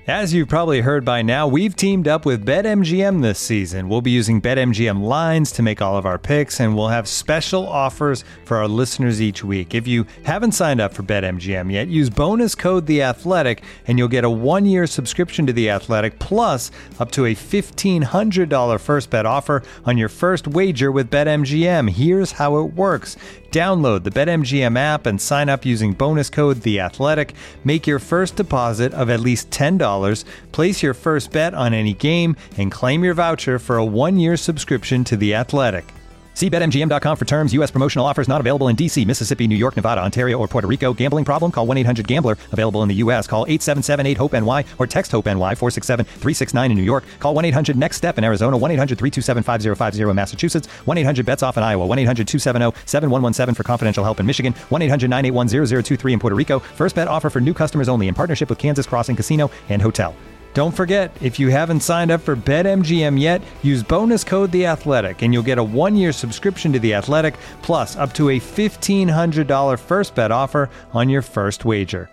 As you've probably heard by now, we've teamed up with BetMGM this season. We'll be using BetMGM lines to make all of our picks, and we'll have special offers for our listeners each week. If you haven't signed up for BetMGM yet, use bonus code The Athletic, and you'll get a 1-year subscription to The Athletic, plus up to a $1,500 first bet offer on your first wager with BetMGM. Here's how it works. Download the BetMGM app and sign up using bonus code The Athletic. Make your first deposit of at least $10. Place your first bet on any game and claim your voucher for a 1-year subscription to The Athletic. See BetMGM.com for terms. U.S. promotional offers not available in D.C., Mississippi, New York, Nevada, Ontario, or Puerto Rico. Gambling problem? Call 1-800-GAMBLER. Available in the U.S. Call 877-8-HOPE-NY or text HOPE-NY 467-369 in New York. Call 1-800-NEXT-STEP in Arizona. 1-800-327-5050 in Massachusetts. 1-800-BETS-OFF in Iowa. 1-800-270-7117 for confidential help in Michigan. 1-800-981-0023 in Puerto Rico. First bet offer for new customers only in partnership with Kansas Crossing Casino and Hotel. Don't forget, if you haven't signed up for BetMGM yet, use bonus code The Athletic, and you'll get a 1-year subscription to The Athletic, plus up to a $1,500 first bet offer on your first wager.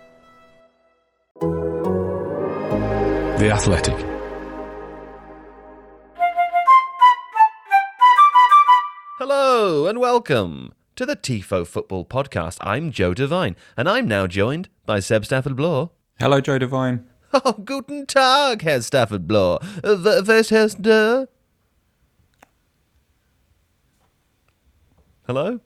The Athletic. Hello and welcome to the Tifo Football Podcast. I'm Joe Devine, and I'm now joined by Seb Stafford-Bloor. Hello, Joe Devine. Oh, guten Tag, Herr Stafford-Bloor. Was hast du? Hello?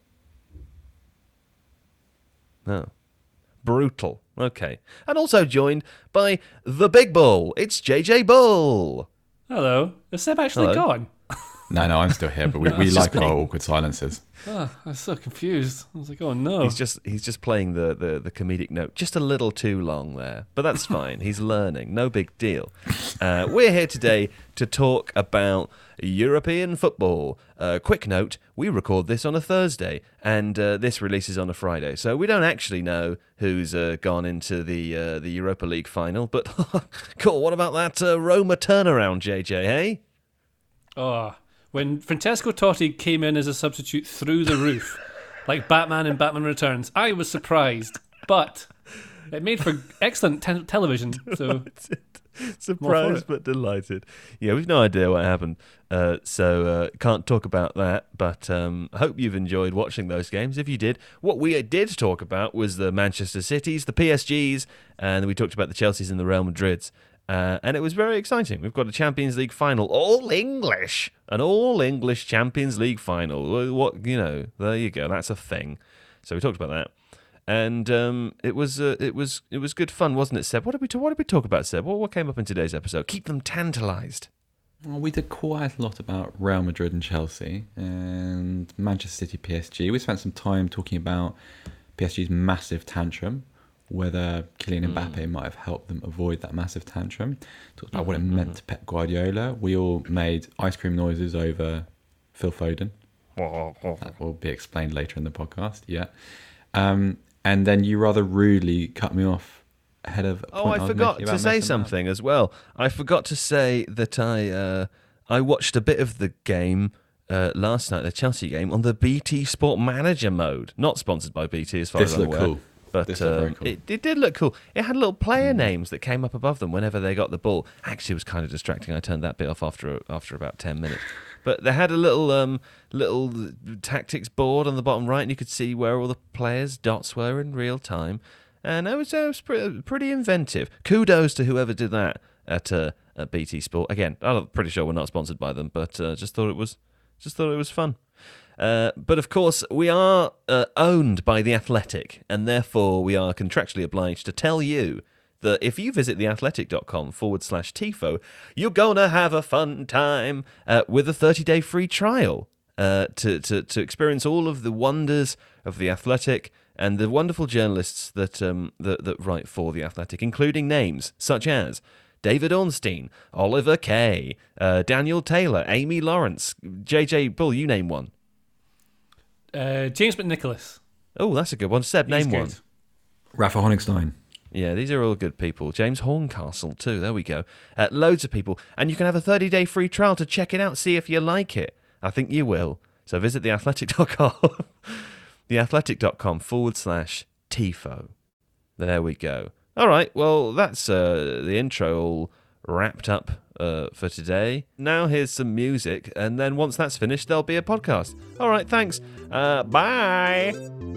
No. Brutal. Okay. And also joined by the Big Bull. It's JJ Bull. Hello. Is Seb actually gone? No, I'm still here, but we like our awkward silences. Oh, I was so confused. I was like, oh no. He's just playing the comedic note just a little too long there, but that's fine. He's learning, no big deal. We're here today to talk about European football. Quick note: we record this on a Thursday, and this releases on a Friday, so we don't actually know who's gone into the Europa League final. But cool. What about that Roma turnaround, JJ? Hey. Oh. When Francesco Totti came in as a substitute through the roof, like Batman in Batman Returns, I was surprised, but it made for excellent television. So surprised but delighted. Yeah, we've no idea what happened, so can't talk about that. But I hope you've enjoyed watching those games. If you did, what we did talk about was the Manchester Cities, the PSGs, and we talked about the Chelseas and the Real Madrids. And it was very exciting. We've got a Champions League final, all English, an all-English Champions League final. What there you go. That's a thing. So we talked about that, and it was good fun, wasn't it, Seb? What did we talk about, Seb? What came up in today's episode? Keep them tantalised. Well, we did quite a lot about Real Madrid and Chelsea and Manchester City, PSG. We spent some time talking about PSG's massive tantrum, whether Kylian Mbappe might have helped them avoid that massive tantrum. Talked about what it meant to Pep Guardiola. We all made ice cream noises over Phil Foden. That will be explained later in the podcast, yeah. And then you rather rudely cut me off ahead of a point I forgot to say something as well. I forgot to say that I watched a bit of the game last night, the Chelsea game, on the BT Sport Manager mode. Not sponsored by BT as far as I'm aware. Cool. But cool. It did look cool. It had little player names that came up above them whenever they got the ball. Actually, it was kind of distracting. I turned that bit off after about 10 minutes. But they had a little tactics board on the bottom right, and you could see where all the players' dots were in real time. And it was pretty inventive. Kudos to whoever did that at BT Sport. Again, I'm pretty sure we're not sponsored by them, but just thought it was fun. But of course, we are owned by The Athletic, and therefore we are contractually obliged to tell you that if you visit theathletic.com/Tifo, you're going to have a fun time with a 30-day free trial to experience all of the wonders of The Athletic and the wonderful journalists that write for The Athletic, including names such as David Ornstein, Oliver Kay, Daniel Taylor, Amy Lawrence. JJ Bull, you name one. James McNicholas. Oh, that's a good one. Seb, name one. Rafa Honigstein. Yeah, these are all good people. James Horncastle, too. There we go. Loads of people. And you can have a 30-day free trial to check it out, see if you like it. I think you will. So visit theathletic.com. theathletic.com/Tifo. There we go. All right, well, that's the intro all wrapped up for today. Now here's some music, and then once that's finished, there'll be a podcast. All right, thanks. Bye.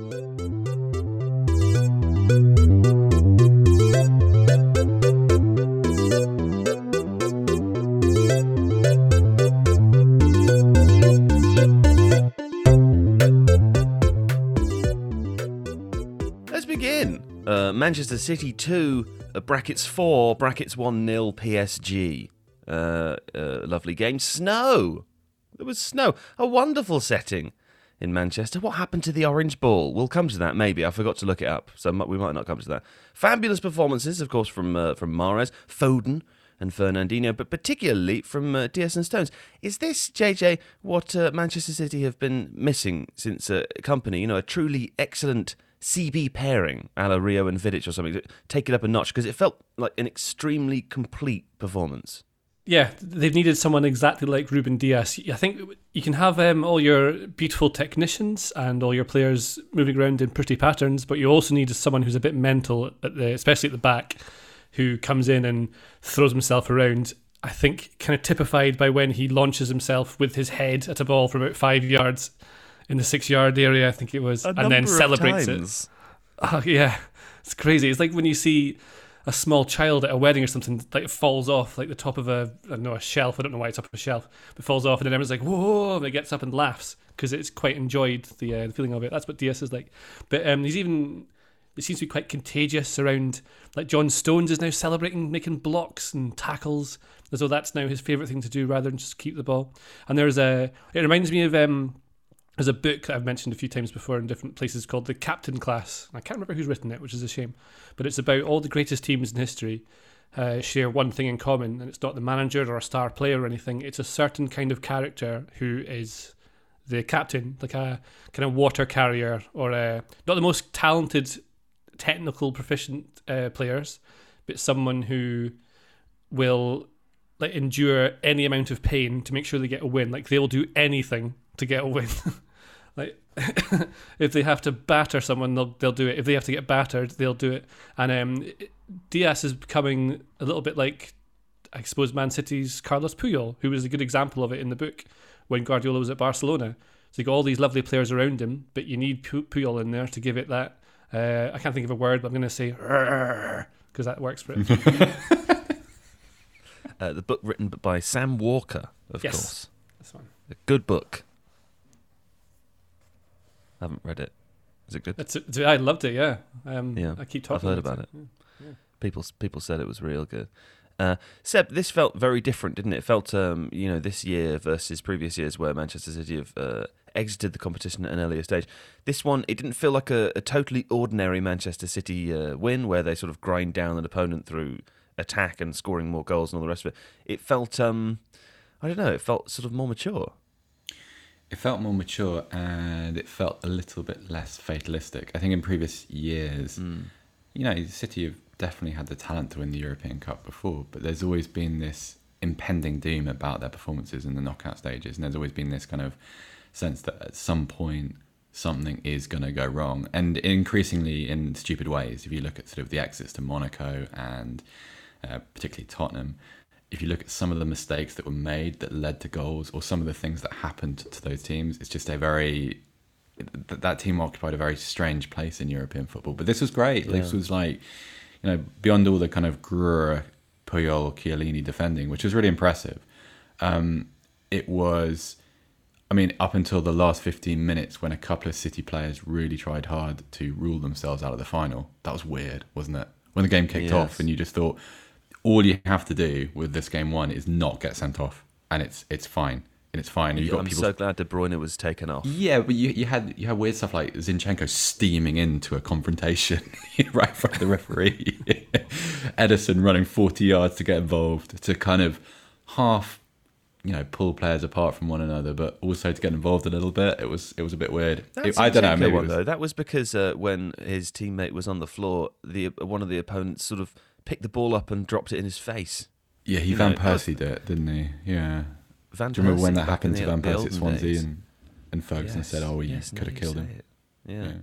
Let's begin. Manchester City 2, brackets 4, brackets 1-0 PSG. Lovely game. Snow. There was snow. A wonderful setting in Manchester. What happened to the orange ball? We'll come to that, maybe. I forgot to look it up, so we might not come to that. Fabulous performances, of course, from Mahrez, Foden and Fernandinho, but particularly from Diaz and Stones. Is this, JJ, what Manchester City have been missing since Company? You know, a truly excellent CB pairing, a la Rio and Vidic or something. Take it up a notch, because it felt like an extremely complete performance. Yeah, they've needed someone exactly like Ruben Diaz. I think you can have all your beautiful technicians and all your players moving around in pretty patterns, but you also need someone who's a bit mental, especially at the back, who comes in and throws himself around. I think kind of typified by when he launches himself with his head at a ball from about 5 yards in the 6-yard area, I think it was, and then celebrates it. Oh, yeah, it's crazy. It's like when you see a small child at a wedding or something, like it falls off like the top of a shelf. I don't know why it's up a shelf, but falls off, and then everyone's like, whoa, and it gets up and laughs because it's quite enjoyed the feeling of it. That's what Diaz is like. But it seems to be quite contagious around, like John Stones is now celebrating, making blocks and tackles, as though that's now his favourite thing to do rather than just keep the ball. And it reminds me of, there's a book that I've mentioned a few times before in different places called The Captain Class. I can't remember who's written it, which is a shame. But it's about all the greatest teams in history share one thing in common, and it's not the manager or a star player or anything. It's a certain kind of character who is the captain, like a kind of water carrier, or not the most talented, technical, proficient players, but someone who will like endure any amount of pain to make sure they get a win. Like they'll do anything to get a win. Like if they have to batter someone, they'll do it. If they have to get battered, they'll do it. And Diaz is becoming a little bit like, I suppose, Man City's Carlos Puyol, who was a good example of it in the book when Guardiola was at Barcelona. So you got all these lovely players around him, but you need Puyol in there to give it that. I can't think of a word, but I'm going to say because that works for it. The book written by Sam Walker, of course. This one. A good book. I haven't read it. Is it good? I loved it. Yeah. Yeah. I keep talking. I've heard about it. Yeah. People said it was real good. Seb, this felt very different, didn't it? It felt, this year versus previous years where Manchester City have exited the competition at an earlier stage. This one, it didn't feel like a totally ordinary Manchester City win where they sort of grind down an opponent through attack and scoring more goals and all the rest of it. It felt, I don't know, it felt sort of more mature. It felt more mature, and it felt a little bit less fatalistic. I think in previous years, City have definitely had the talent to win the European Cup before, but there's always been this impending doom about their performances in the knockout stages, and there's always been this kind of sense that at some point something is going to go wrong, and increasingly in stupid ways. If you look at sort of the exits to Monaco and particularly Tottenham, if you look at some of the mistakes that were made that led to goals, or some of the things that happened to those teams, it's just that team occupied a very strange place in European football. But this was great. Yeah. This was like, beyond all the kind of Greur, Puyol, Chiellini defending, which was really impressive. It was, up until the last 15 minutes when a couple of City players really tried hard to rule themselves out of the final. That was weird, wasn't it? When the game kicked off and you just thought, all you have to do with this game one is not get sent off, and it's fine. And it's fine. I'm so glad De Bruyne was taken off. Yeah, but you had weird stuff like Zinchenko steaming into a confrontation right in front of the referee. Ederson running 40 yards to get involved, to kind of half, pull players apart from one another, but also to get involved a little bit. It was a bit weird. I don't know. Maybe though. That was because when his teammate was on the floor, one of the opponents sort of picked the ball up and dropped it in his face. Yeah, Van Persie did it, didn't he? Yeah. Do you remember when that happened to Van Persie at Swansea and Ferguson said, "Oh, we could have killed him"? Yeah.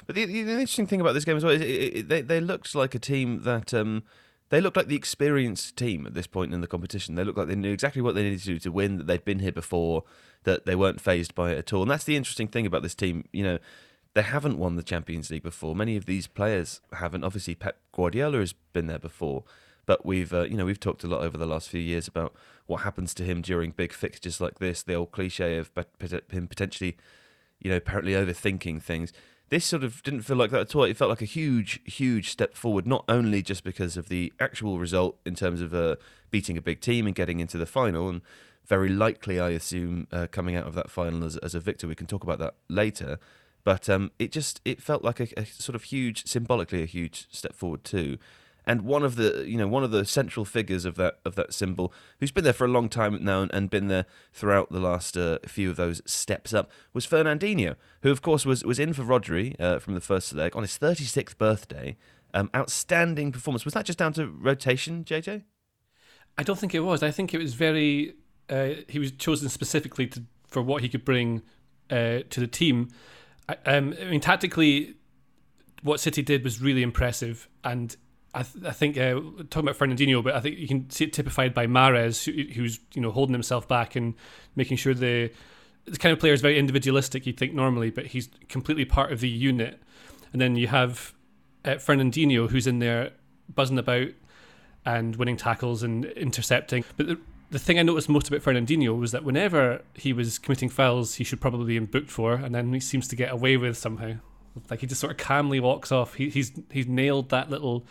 But the interesting thing about this game as well is they looked like a team that they looked like the experienced team at this point in the competition. They looked like they knew exactly what they needed to do to win. That they'd been here before. That they weren't fazed by it at all. And that's the interesting thing about this team. You know, they haven't won the Champions League before. Many of these players haven't. Obviously, Pep Guardiola has been there before. But we've talked a lot over the last few years about what happens to him during big fixtures like this. The old cliche of him potentially, apparently overthinking things. This sort of didn't feel like that at all. It felt like a huge, huge step forward, not only just because of the actual result in terms of beating a big team and getting into the final, and very likely, I assume, coming out of that final as a victor. We can talk about that later. But it felt like a sort of symbolically a huge step forward too. And one of the central figures of that symbol, who's been there for a long time now and been there throughout the last few of those steps up, was Fernandinho, who of course was in for Rodri from the first leg on his 36th birthday. Outstanding performance. Was that just down to rotation, JJ? I don't think it was. I think it was very. He was chosen specifically for what he could bring to the team. I mean, tactically, what City did was really impressive, and I think talking about Fernandinho, but I think you can see it typified by Mahrez, who's holding himself back and making sure the kind of player is very individualistic. You'd think normally, but he's completely part of the unit. And then you have Fernandinho, who's in there buzzing about and winning tackles and intercepting. But the thing I noticed most about Fernandinho was that whenever he was committing fouls he should probably be booked for, and then he seems to get away with somehow. Like he just sort of calmly walks off. He's nailed that little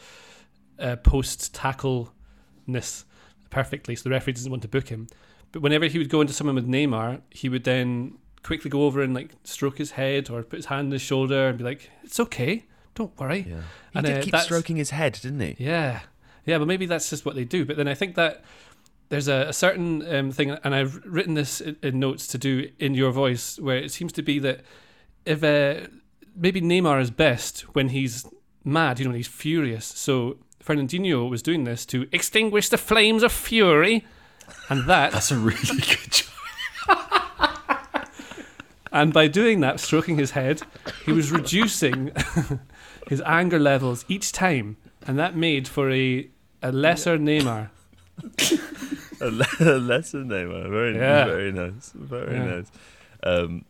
post tackle-ness perfectly, so the referee doesn't want to book him. But whenever he would go into someone with Neymar, he would then quickly go over and stroke his head or put his hand on his shoulder and be like, "It's okay, don't worry." Yeah. He did keep stroking his head, didn't he? Yeah, but maybe that's just what they do. But then I think that there's a certain thing, and I've written this in notes to do in your voice, where it seems to be that if maybe Neymar is best when he's mad, when he's furious. So Fernandinho was doing this to extinguish the flames of fury, and that's a really good job. And by doing that, stroking his head, he was reducing his anger levels each time, and that made for a lesser Neymar. a lesser Neymar. Very nice. Very nice.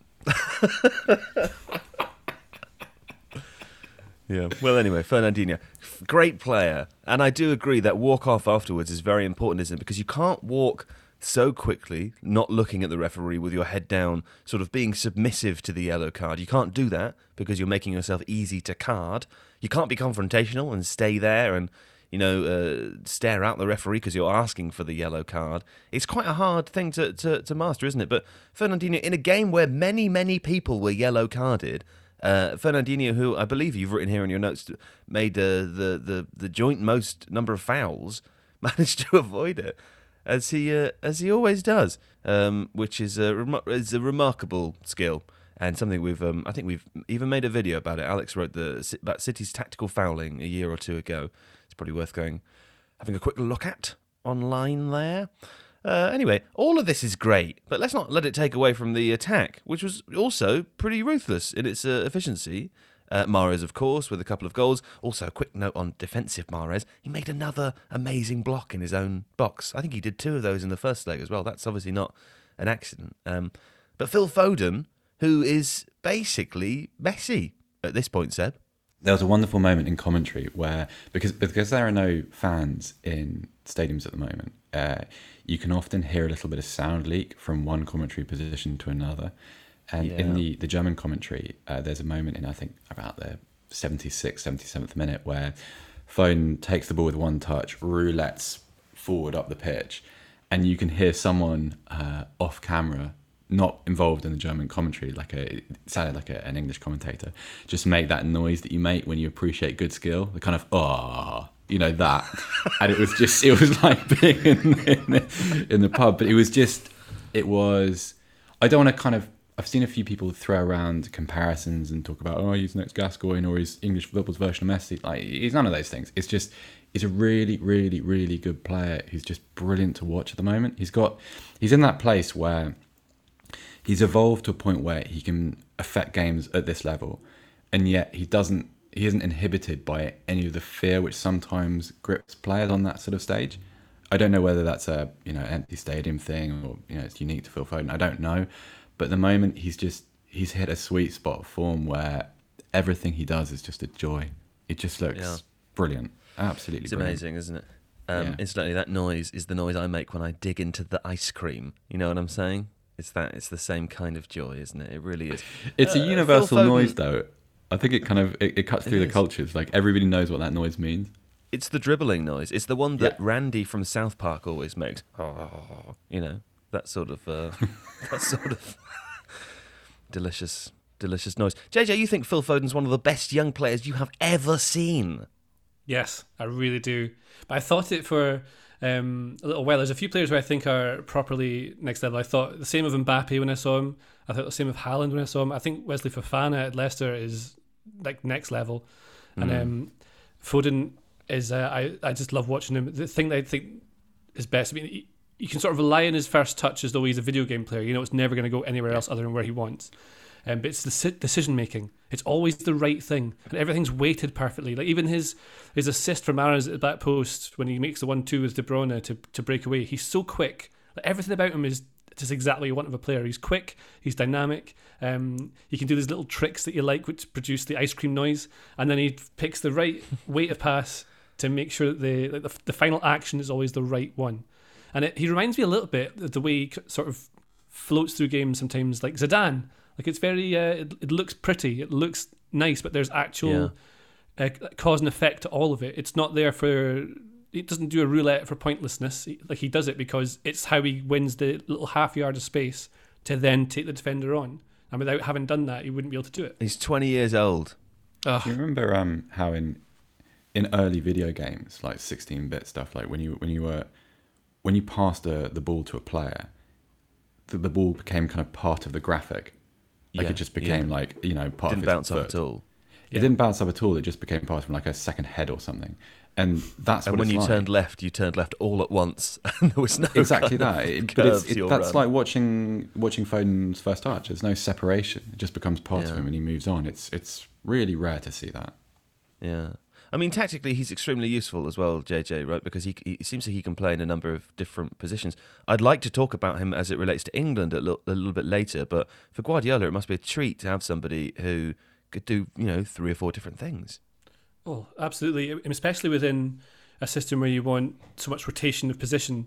Yeah. Well, anyway, Fernandinho, great player, and I do agree that walk off afterwards is very important, isn't it? Because you can't walk so quickly, not looking at the referee with your head down, sort of being submissive to the yellow card. You can't do that because you're making yourself easy to card. You can't be confrontational and stay there and stare out the referee because you're asking for the yellow card. It's quite a hard thing to master, isn't it? But Fernandinho, in a game where many people were yellow carded. Fernandinho, who I believe you've written here in your notes, made the joint most number of fouls, managed to avoid it, as he always does, which is a remarkable skill and something I think we've even made a video about it. Alex wrote about City's tactical fouling a year or two ago. It's probably worth having a quick look at online there. Anyway, all of this is great, but let's not let it take away from the attack, which was also pretty ruthless in its efficiency. Mahrez, of course, with a couple of goals. Also, a quick note on defensive Mahrez. He made another amazing block in his own box. I think he did 2 of those in the first leg as well. That's obviously not an accident. But Phil Foden, who is basically Messi at this point, Seb. There was a wonderful moment in commentary where, because there are no fans in stadiums at the moment, you can often hear a little bit of sound leak from one commentary position to another. And in the German commentary, there's a moment in, I think, about the 76th, 77th minute where Foden takes the ball with one touch, roulettes forward up the pitch, and you can hear someone off camera, not involved in the German commentary, it sounded like an English commentator, just make that noise that you make when you appreciate good skill, the kind of that, and it was like being in the pub, but I don't want to I've seen a few people throw around comparisons and talk about, he's next Gascoigne or he's English football's version of Messi. He's none of those things. He's a really, really, really good player who's just brilliant to watch at the moment. He's in that place where he's evolved to a point where he can affect games at this level and yet he isn't inhibited by any of the fear which sometimes grips players on that sort of stage. I don't know whether that's a empty stadium thing or it's unique to Phil Foden. I don't know, but at the moment he's hit a sweet spot of form where everything he does is just a joy. It just looks brilliant, absolutely. It's brilliant. amazing, isn't it? Incidentally, that noise is the noise I make when I dig into the ice cream. You know what I'm saying? It's the same kind of joy, isn't it? It really is. It's a universal Phil Foden, noise, though. I think it kind of it cuts through the cultures. Like everybody knows what that noise means. It's the dribbling noise. It's the one that Randy from South Park always makes. Oh, that sort of delicious noise. JJ, you think Phil Foden's one of the best young players you have ever seen? Yes, I really do. But I thought it for a little while. There's a few players who I think are properly next level. I thought the same of Mbappe when I saw him. I thought the same of Haaland when I saw him. I think Wesley Fofana at Leicester is like next level. And Foden is, I just love watching him. The thing that I think is best, I mean, you can sort of rely on his first touch as though he's a video game player. It's never going to go anywhere else other than where he wants. But it's the decision making. It's always the right thing, and everything's weighted perfectly. Like even his assist from Mahrez at the back post when he makes the 1-2 with De Bruyne to break away. He's so quick. Like everything about him is just exactly what you want of a player. He's quick. He's dynamic. He can do these little tricks that you like, which produce the ice cream noise, and then he picks the right weight of pass to make sure that the final action is always the right one. And he reminds me a little bit of the way he sort of floats through games sometimes, like Zidane. Like it's very, it looks pretty, it looks nice, but there's actual cause and effect to all of it. It's not there for, it doesn't do a roulette for pointlessness. He does it because it's how he wins the little half yard of space to then take the defender on. And without having done that, he wouldn't be able to do it. He's 20 years old. Do you remember how in early video games, like 16-bit stuff, like when you passed the ball to a player, the ball became kind of part of the graphic. Like it just became part of his foot. Didn't bounce up at all. It didn't bounce up at all. It just became part of like a second head or something. And that's what when it's you like. turned left, you turned left all at once, and there was no exactly kind that. of But that's like watching Foden's first touch. There's no separation. It just becomes part of him, and he moves on. It's really rare to see that. Yeah. I mean, tactically, he's extremely useful as well, JJ, right? Because he seems that he can play in a number of different positions. I'd like to talk about him as it relates to England a little bit later, but for Guardiola, it must be a treat to have somebody who could do, 3 or 4 different things. Oh, absolutely. Especially within a system where you want so much rotation of positions,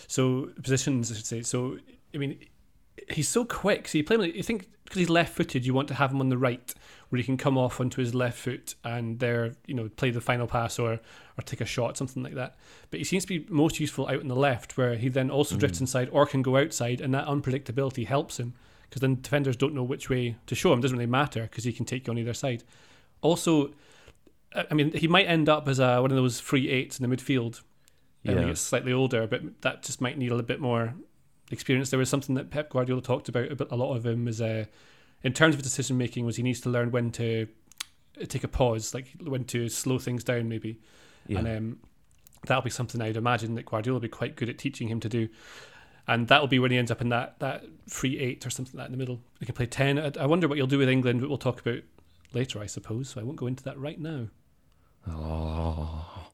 I should say. So, I mean, he's so quick. So you think because he's left-footed, you want to have him on the right, where he can come off onto his left foot and there, play the final pass or take a shot, something like that. But he seems to be most useful out on the left, where he then also drifts inside or can go outside, and that unpredictability helps him because then defenders don't know which way to show him. It doesn't really matter because he can take you on either side. Also, I mean, he might end up as one of those free eights in the midfield when he gets slightly older, but that just might need a little bit more experience. There was something that Pep Guardiola talked about a lot of him is in terms of decision making was he needs to learn when to take a pause, like when to slow things down maybe. And that'll be something I'd imagine that Guardiola will be quite good at teaching him to do. And that'll be when he ends up in that free 8 or something like that in the middle. He can play 10. I wonder what he'll do with England, but we'll talk about later, I suppose, so I won't go into that right now. Oh.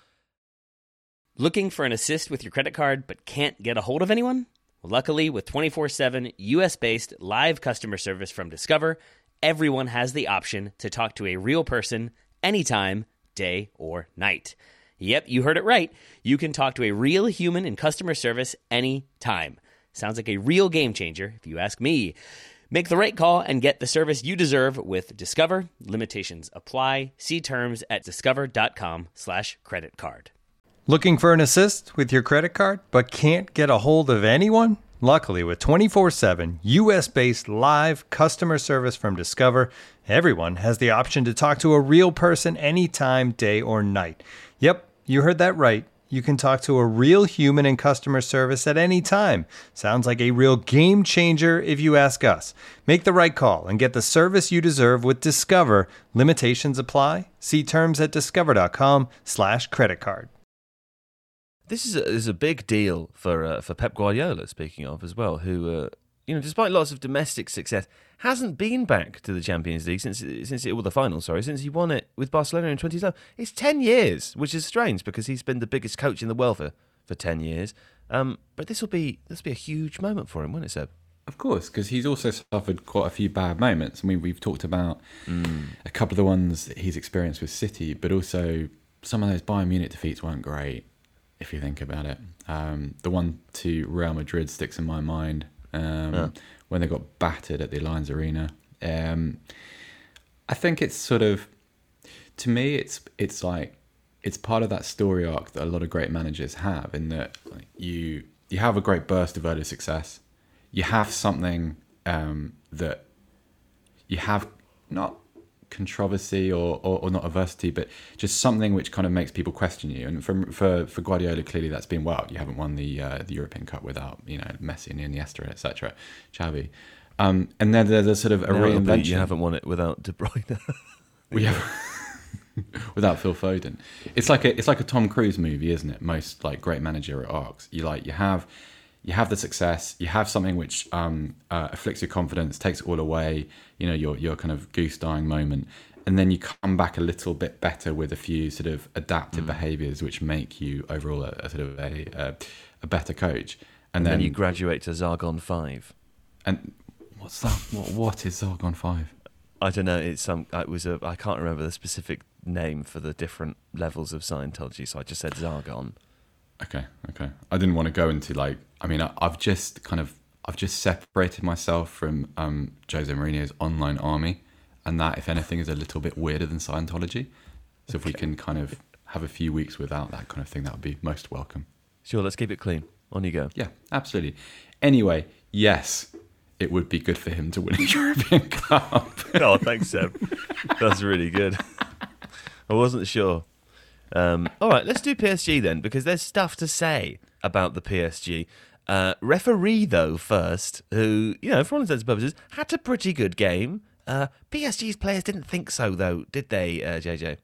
Looking for an assist with your credit card but can't get a hold of anyone? Well, luckily, with 24/7 US-based live customer service from Discover, everyone has the option to talk to a real person anytime, day or night. Yep, you heard it right. You can talk to a real human in customer service anytime. Sounds like a real game changer, if you ask me. Make the right call and get the service you deserve with Discover. Limitations apply. See terms at discover.com/creditcard. Looking for an assist with your credit card but can't get a hold of anyone? Luckily, with 24/7 US-based live customer service from Discover, everyone has the option to talk to a real person anytime, day or night. Yep, you heard that right. You can talk to a real human in customer service at any time. Sounds like a real game changer if you ask us. Make the right call and get the service you deserve with Discover. Limitations apply. See terms at discover.com/creditcard. This is a big deal for Pep Guardiola, speaking of, as well, who despite lots of domestic success, hasn't been back to the Champions League since the final, since he won it with Barcelona in 2012. It's 10 years, which is strange because he's been the biggest coach in the world for 10 years. But this will be a huge moment for him, won't it, Seb? Of course, because he's also suffered quite a few bad moments. I mean, we've talked about a couple of the ones that he's experienced with City, but also some of those Bayern Munich defeats weren't great, if you think about it. The one to Real Madrid sticks in my mind when they got battered at the Allianz Arena. I think it's sort of, to me, it's like, it's part of that story arc that a lot of great managers have, in that you have a great burst of early success. You have something that you have, not controversy or not adversity, but just something which kind of makes people question you. And for Guardiola, clearly that's been, well, you haven't won the European Cup without Messi and Iniesta, etc., Xavi. And then there's a sort of a reinvention. You haven't won it without De Bruyne. We have. Without Phil Foden. It's like a Tom Cruise movie, isn't it? Most like great managerial arcs. You have the success, you have something which afflicts your confidence, takes it all away, your kind of goose dying moment, and then you come back a little bit better with a few sort of adaptive behaviours which make you overall a sort of a better coach. And then you graduate to Zargon 5. And what's that? What is Zargon 5? I don't know. I can't remember the specific name for the different levels of Scientology, so I just said Zargon. Okay. I didn't want to go into I've just separated myself from Jose Mourinho's online army, and that, if anything, is a little bit weirder than Scientology. So if we can kind of have a few weeks without that kind of thing, that would be most welcome. Sure, let's keep it clean. On you go. Yeah, absolutely. Anyway, yes, it would be good for him to win a European Cup. Oh, thanks, Seb. That's really good. I wasn't sure. All right, let's do PSG then, because there's stuff to say about the PSG. Referee, though, first, who, for all intents and purposes, had a pretty good game. PSG's players didn't think so, though, did they, JJ?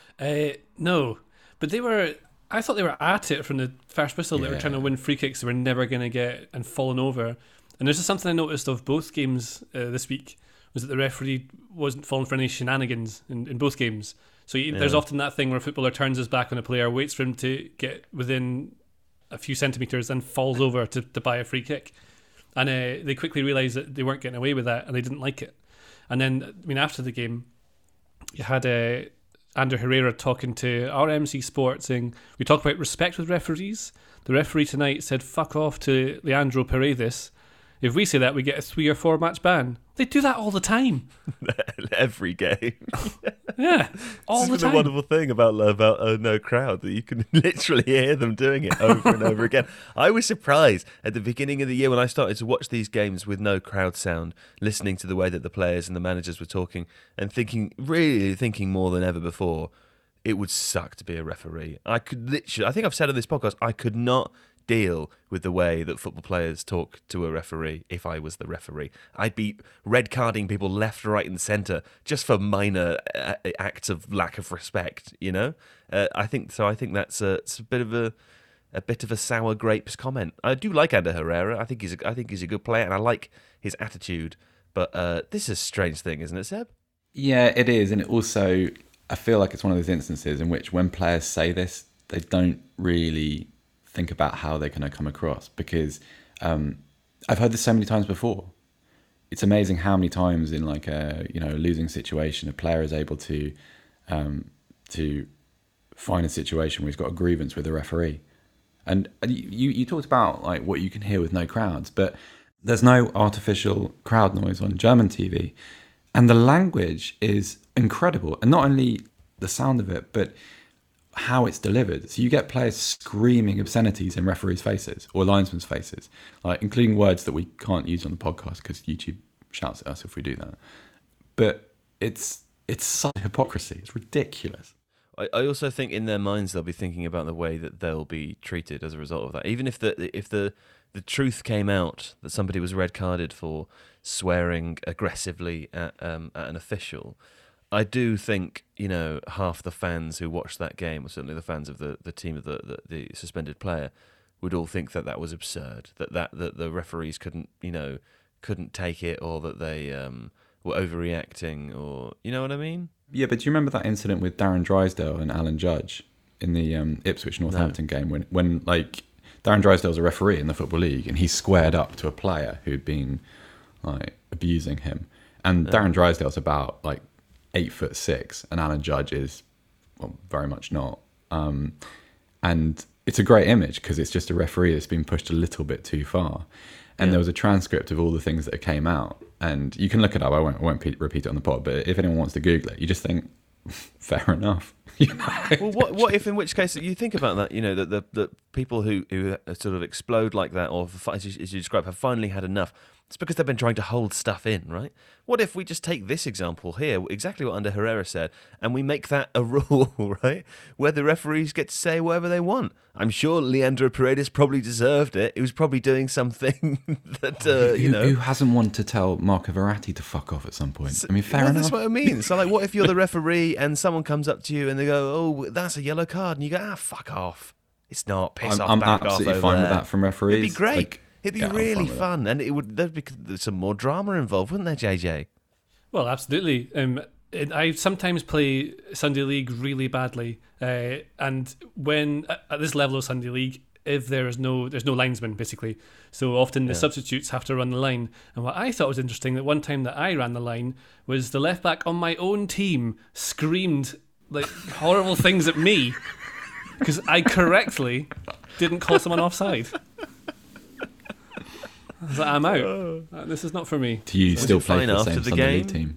No, but I thought they were at it from the first whistle. They were trying to win free kicks they were never going to get and falling over. And there's just something I noticed of both games this week, was that the referee wasn't falling for any shenanigans in both games. So there's often that thing where a footballer turns his back on a player, waits for him to get within a few centimetres, and falls over to buy a free kick. And they quickly realised that they weren't getting away with that, and they didn't like it. And then, after the game, you had Ander Herrera talking to RMC Sport, saying, "We talk about respect with referees. The referee tonight said fuck off to Leandro Paredes. If we say that, we get a 3 or 4 match ban." They do that all the time. Every game. Yeah, all the time. The wonderful thing about no crowd, that you can literally hear them doing it over and over again. I was surprised at the beginning of the year when I started to watch these games with no crowd sound, listening to the way that the players and the managers were talking, and really thinking more than ever before, it would suck to be a referee. I think I've said on this podcast, I could not deal with the way that football players talk to a referee if I was the referee. I'd be red carding people left, right and centre just for minor acts of lack of respect, I think that's a bit of a sour grapes comment. I do like Ander Herrera. I think he's a good player, and I like his attitude, but this is a strange thing, isn't it, Seb? Yeah, it is. And it also, I feel like it's one of those instances in which when players say this, they don't really think about how they're going to come across, because I've heard this so many times before. It's amazing how many times in like a losing situation, a player is able to find a situation where he's got a grievance with the referee. And you talked about like what you can hear with no crowds, but there's no artificial crowd noise on German TV, and the language is incredible, and not only the sound of it, but how it's delivered. So you get players screaming obscenities in referees' faces or linesmen's faces, like including words that we can't use on the podcast because YouTube shouts at us if we do that. But it's such hypocrisy. It's ridiculous. I also think in their minds they'll be thinking about the way that they'll be treated as a result of that. Even if the truth came out that somebody was red carded for swearing aggressively at an official, I do think, half the fans who watched that game, or certainly the fans of the team of the suspended player, would all think that was absurd, that the referees couldn't couldn't take it, or that they were overreacting, or you know what I mean? Yeah, but do you remember that incident with Darren Drysdale and Alan Judge in the Ipswich Northampton game when like Darren Drysdale's a referee in the Football League and he squared up to a player who'd been like abusing him, and Darren Drysdale's about like 8'6" and Alan Judge is very much not, and it's a great image because it's just a referee that's been pushed a little bit too far. And there was a transcript of all the things that came out, and you can look it up. I won't repeat it on the pod, but if anyone wants to Google it, you just think, fair enough. You know? Well, what if, in which case, you think about that, you know, that the people who sort of explode like that, or as you describe, have finally had enough. It's because they've been trying to hold stuff in, right? What if we just take this example here, exactly what Ander Herrera said, and we make that a rule, right? Where the referees get to say whatever they want. I'm sure Leandro Paredes probably deserved it. He was probably doing something that, you know... Who hasn't wanted to tell Marco Verratti to fuck off at some point? I mean, fair enough. That's what I mean. So, like, what if you're the referee and someone comes up to you and they go, oh, that's a yellow card, and you go, fuck off. It's not. Piss off, I'm back off absolutely over fine there. with that from referees. It'd be great. Like, It'd be yeah, really fun, and there'd be some more drama involved, wouldn't there, JJ? Well, absolutely. I sometimes play Sunday League really badly, and when at this level of Sunday League, if there's no linesman basically, so often the substitutes have to run the line. And what I thought was interesting, that one time that I ran the line was the left back on my own team screamed like horrible things at me because I correctly didn't call someone offside. I was like, I'm out. This is not for me. Do you still play fine for the after same the Sunday game? League team,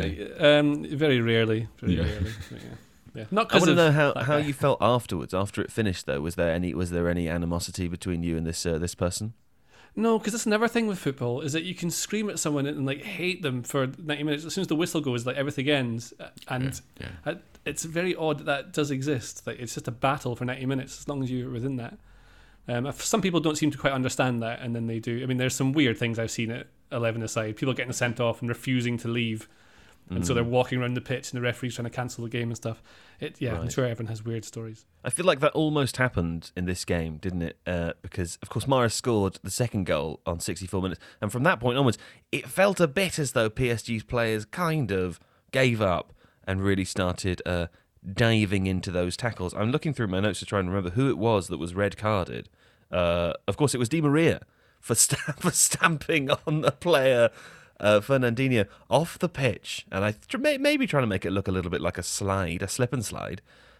JJ? Very rarely. Very Yeah. rarely. Yeah. Not I want to know that how guy. you felt afterwards, after it finished. Though, was there any animosity between you and this person? No, because that's another thing with football, is that you can scream at someone and like hate them for 90 minutes. As soon as the whistle goes, like everything ends, and it's very odd that does exist. Like it's just a battle for 90 minutes, as long as you're within that. Some people don't seem to quite understand that, and then they do. I mean, there's some weird things I've seen at 11-a-side. People getting sent off and refusing to leave, and so they're walking around the pitch, and the referee's trying to cancel the game and stuff. I'm sure everyone has weird stories. I feel like that almost happened in this game, didn't it? Because, of course, Mahrez scored the second goal on 64 minutes. And from that point onwards, it felt a bit as though PSG's players kind of gave up and really started diving into those tackles. I'm looking through my notes to try and remember who it was that was red-carded. Of course, it was Di Maria for stamping on the player... Fernandinho off the pitch, and maybe trying to make it look a little bit like a slip and slide,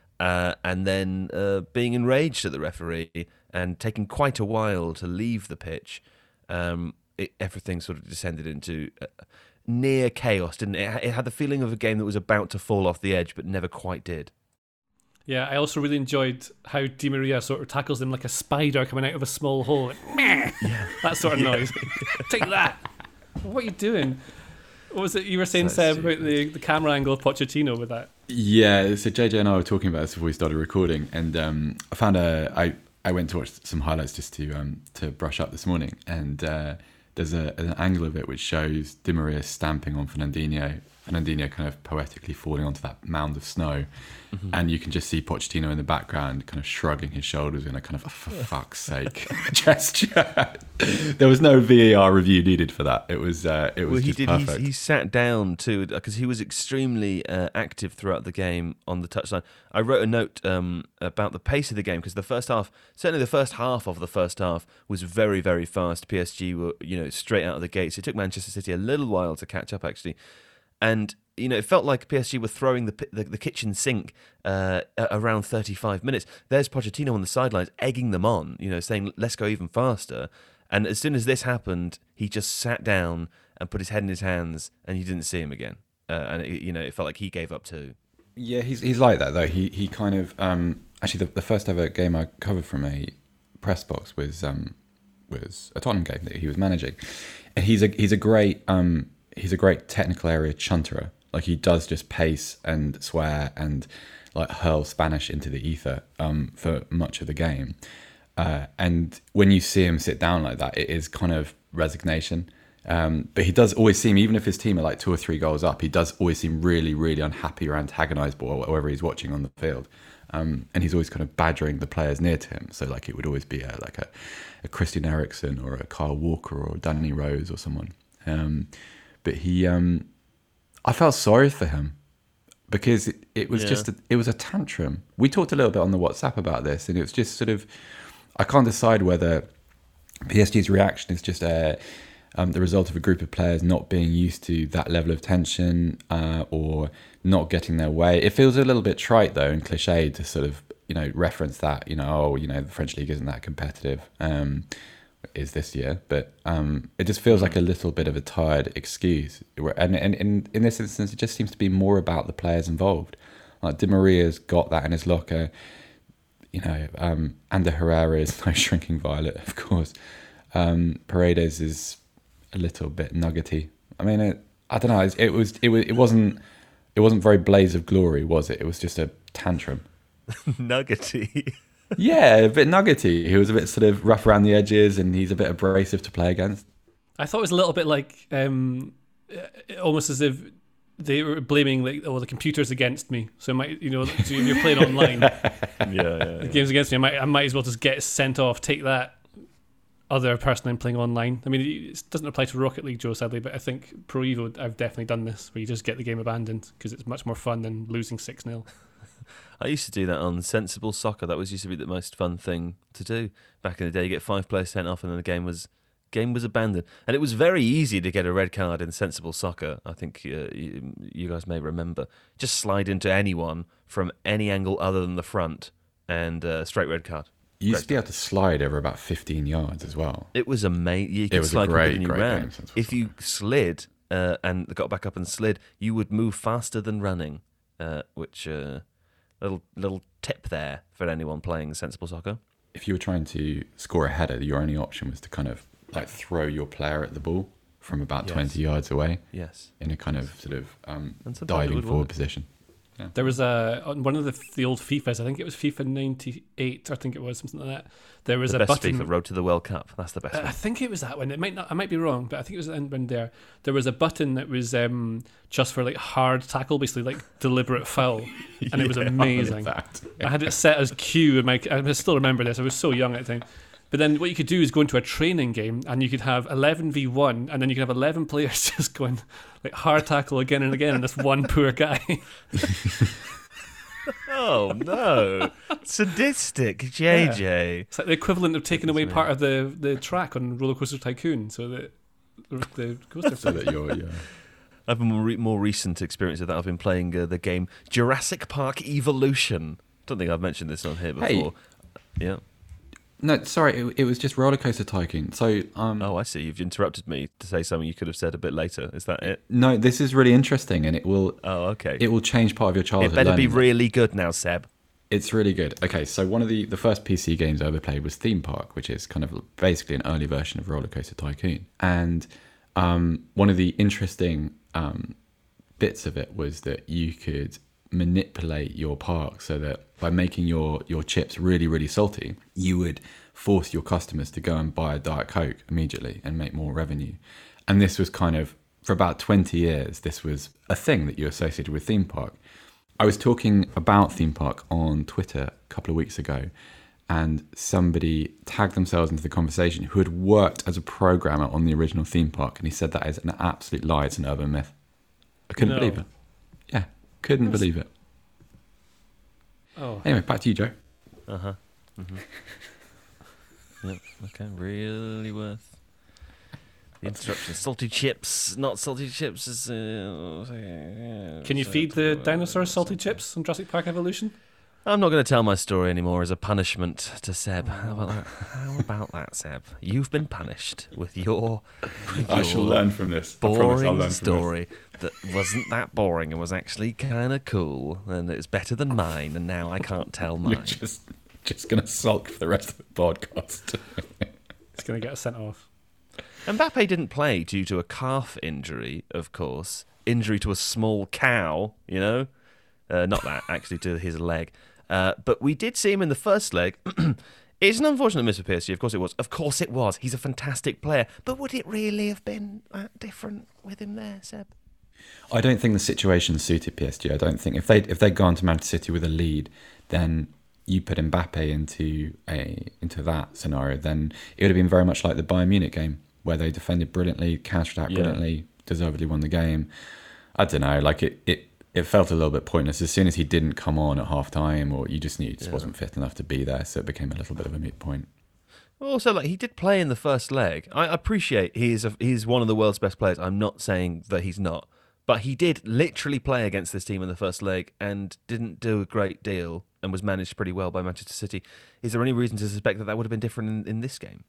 and then being enraged at the referee and taking quite a while to leave the pitch. Everything sort of descended into near chaos, didn't it? It had the feeling of a game that was about to fall off the edge, but never quite did. Yeah, I also really enjoyed how Di Maria sort of tackles him like a spider coming out of a small hole. Like, meh! That sort of noise. Take that! What are you doing? What was it you were saying, Seb, about the camera angle of Pochettino with that? Yeah, so JJ and I were talking about this before we started recording, and I found I went to watch some highlights just to brush up this morning, and there's an angle of it which shows Di Maria stamping on Fernandinho kind of poetically falling onto that mound of snow, and you can just see Pochettino in the background kind of shrugging his shoulders in a kind of for fuck's sake gesture. There was no VAR review needed for that. It was perfect. He sat down too, because he was extremely active throughout the game on the touchline. I wrote a note about the pace of the game, because the first half of the first half was very, very fast. PSG were straight out of the gates. It took Manchester City a little while to catch up, actually. And, it felt like PSG were throwing the kitchen sink around 35 minutes. There's Pochettino on the sidelines egging them on, saying, let's go even faster. And as soon as this happened, he just sat down and put his head in his hands, and you didn't see him again. And, it felt like he gave up too. Yeah, he's like that, though. He kind of... actually, the first ever game I covered from a press box was a Tottenham game that he was managing. And he's a great technical area chunterer. Like, he does just pace and swear and like hurl Spanish into the ether for much of the game. And when you see him sit down like that, it is kind of resignation. But he does always seem, even if his team are like 2 or 3 goals up, he does always seem really, really unhappy or antagonised by whoever he's watching on the field. And he's always kind of badgering the players near to him. So like it would always be a Christian Eriksen or a Kyle Walker or Danny Rose or someone. But I felt sorry for him because it was it was a tantrum. We talked a little bit on the WhatsApp about this, and it was just sort of, I can't decide whether PSG's reaction is just the result of a group of players not being used to that level of tension or not getting their way. It feels a little bit trite though and cliche to sort of, reference that, the French league isn't that competitive. Is this year, but it just feels like a little bit of a tired excuse. And in this instance, it just seems to be more about the players involved. Like Di Maria's got that in his locker, Ander Herrera is no shrinking violet, of course. Paredes is a little bit nuggety. I mean, I don't know. It wasn't very blaze of glory, was it? It was just a tantrum. Nuggety. Yeah, a bit nuggety. He was a bit sort of rough around the edges, and he's a bit abrasive to play against. I thought it was a little bit like almost as if they were blaming the computer's against me. So so if you're playing online, the game's against me. I might as well just get sent off. Take that, other person I'm playing online. I mean, it doesn't apply to Rocket League, Joe, sadly, but I think Pro Evo, I've definitely done this, where you just get the game abandoned because it's much more fun than losing 6-0. I used to do that on Sensible Soccer. That used to be the most fun thing to do back in the day. You get 5 players sent off, and then the game was abandoned. And it was very easy to get a red card in Sensible Soccer. I think you guys may remember. Just slide into anyone from any angle other than the front, and straight red card. You used to be able to slide over about 15 yards as well. It was amazing. You could slide quicker than you ran. If you slid and got back up and slid, you would move faster than running, which... Little tip there for anyone playing Sensible Soccer. If you were trying to score a header, your only option was to kind of like throw your player at the ball from about 20 yards away. Yes. In a kind of sort of diving forward position. Yeah. There was on one of the old FIFAs, I think it was FIFA 98, I think it was something like that. There was the a best button. FIFA Road to the World Cup. That's the best one. I think it was that one. It might not. I might be wrong, but I think it was when there was a button that was just for like hard tackle, basically like deliberate foul, and it was amazing. I had it set as Q, and I still remember this. I was so young at the time. But then what you could do is go into a training game, and you could have 11v1, and then you could have 11 players just going like hard tackle again and again, and this one poor guy. Oh no! Sadistic, JJ. Yeah. It's like the equivalent of taking away part of the track on Roller Coaster Tycoon, so that the coaster. So that you're. I have a more recent experience of that. I've been playing the game Jurassic Park Evolution. Don't think I've mentioned this on here before. Hey. Yeah. No, sorry, it was just Roller Coaster Tycoon. So, oh, I see. You've interrupted me to say something you could have said a bit later. Is that it? No, this is really interesting, and it will. Oh, okay. It will change part of your childhood. It better be learning. really good now, Seb. It's really good. Okay, so one of the first PC games I ever played was Theme Park, which is kind of basically an early version of Roller Coaster Tycoon. And one of the interesting bits of it was that you could manipulate your park so that by making your chips really, really salty, you would force your customers to go and buy a Diet Coke immediately and make more revenue. And this was kind of, for about 20 years, this was a thing that you associated with Theme Park. I was talking about Theme Park on Twitter a couple of weeks ago, and somebody tagged themselves into the conversation who had worked as a programmer on the original Theme Park, and he said that is an absolute lie, it's an urban myth. I couldn't believe it. Yeah, couldn't believe it. Oh. Anyway, back to you, Joe. Uh-huh. Mm-hmm. Yep, okay, really worth the instructions. Salty chips, not salty chips. Is, Can you feed the dinosaurs salty chips on Jurassic Park Evolution? I'm not going to tell my story anymore as a punishment to Seb. How about that, Seb? You've been punished with your I shall learn from this. Boring story that wasn't that boring and was actually kind of cool, and it's better than mine, and now I can't tell mine. You're just going to sulk for the rest of the podcast. It's going to get us sent off. Mbappe didn't play due to a calf injury, of course. Injury to a small cow, you know? Not that, actually, to his leg. But we did see him in the first leg. It's an unfortunate miss for PSG. Of course it was. Of course it was. He's a fantastic player. But would it really have been that different with him there, Seb? I don't think the situation suited PSG. I don't think if they'd gone to Manchester City with a lead, then you put Mbappe into that scenario, then it would have been very much like the Bayern Munich game. where they defended brilliantly, counter-attacked Yeah. brilliantly, deservedly won the game. I don't know, like it felt a little bit pointless as soon as he didn't come on at half-time, or you just knew he just wasn't fit enough to be there, so it became a little bit of a moot point. Also, like, he did play in the first leg. I appreciate he's one of the world's best players. I'm not saying that he's not. But he did literally play against this team in the first leg and didn't do a great deal and was managed pretty well by Manchester City. Is there any reason to suspect that would have been different in this game?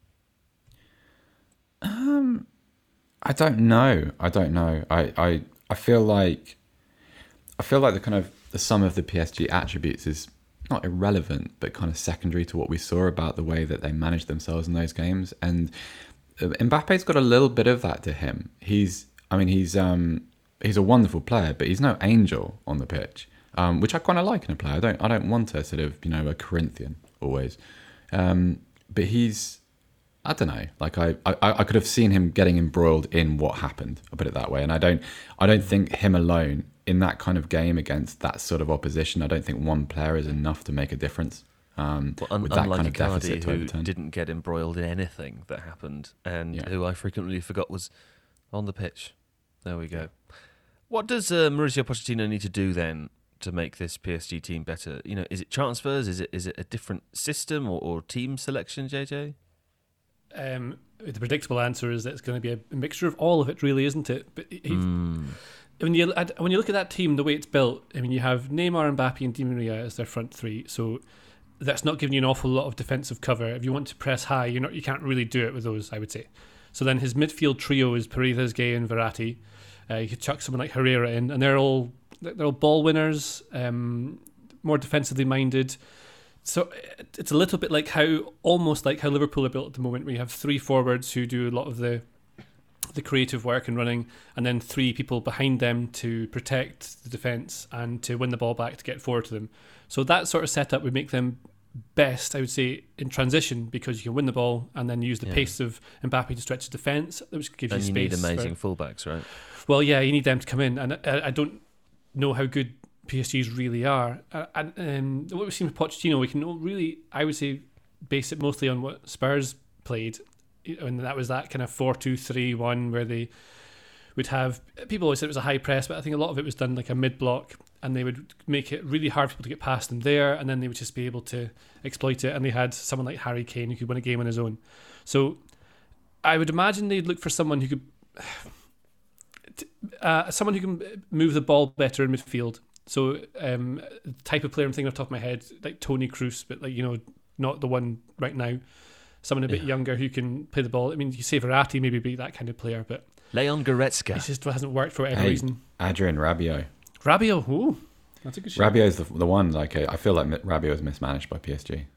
I don't know. I feel like the kind of the sum of the PSG attributes is not irrelevant, but kind of secondary to what we saw about the way that they managed themselves in those games. And Mbappe's got a little bit of that to him. He's a wonderful player, but he's no angel on the pitch, which I kind of like in a player. I don't want a sort of, a Corinthian always, but he's, I don't know. Like I could have seen him getting embroiled in what happened. I'll put it that way. And I don't think him alone in that kind of game against that sort of opposition. I don't think one player is enough to make a difference. With that unlike kind of deficit Icardi, to who overturn. didn't get embroiled in anything that happened, and who I frequently forgot was on the pitch. There we go. What does Mauricio Pochettino need to do then to make this PSG team better? Is it transfers? Is it a different system or team selection, JJ? The predictable answer is that it's going to be a mixture of all of it, really, isn't it? But when you look at that team, the way it's built, you have Neymar, Mbappe, and Di Maria as their front three. So that's not giving you an awful lot of defensive cover. If you want to press high, you can't really do it with those, I would say. So then his midfield trio is Paredes, Gay, and Verratti. You could chuck someone like Herrera in, and they're all ball winners, more defensively minded. So it's a little bit almost like how Liverpool are built at the moment, where you have three forwards who do a lot of the creative work and running, and then three people behind them to protect the defence and to win the ball back to get forward to them. So that sort of setup would make them best, I would say, in transition, because you can win the ball and then use the pace of Mbappe to stretch the defence, which gives you space. And you need amazing fullbacks, right? Well, yeah, you need them to come in, and I don't know how good PSG's really are. And what we've seen with Pochettino, we can really, I would say, base it mostly on what Spurs played, and that was that kind of 4-2-3-1 where they would have, people always said it was a high press, but I think a lot of it was done like a mid-block, and they would make it really hard for people to get past them there, and then they would just be able to exploit it, and they had someone like Harry Kane who could win a game on his own. So I would imagine they'd look for someone who could move the ball better in midfield. So the type of player I'm thinking off the top of my head, like Toni Kroos, but not the one right now. Someone a bit younger who can play the ball. You say Verratti maybe be that kind of player, but Leon Goretzka. it just hasn't worked for whatever reason. Adrien Rabiot. Rabiot, ooh, that's a good shot. Rabiot's the one. Like I feel like Rabiot is mismanaged by PSG.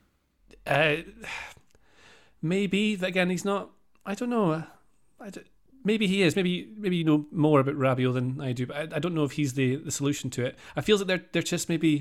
Maybe, but again, he's not. I don't know. Maybe he is. Maybe you know more about Rabiot than I do, but I don't know if he's the solution to it. I feel that they're just maybe.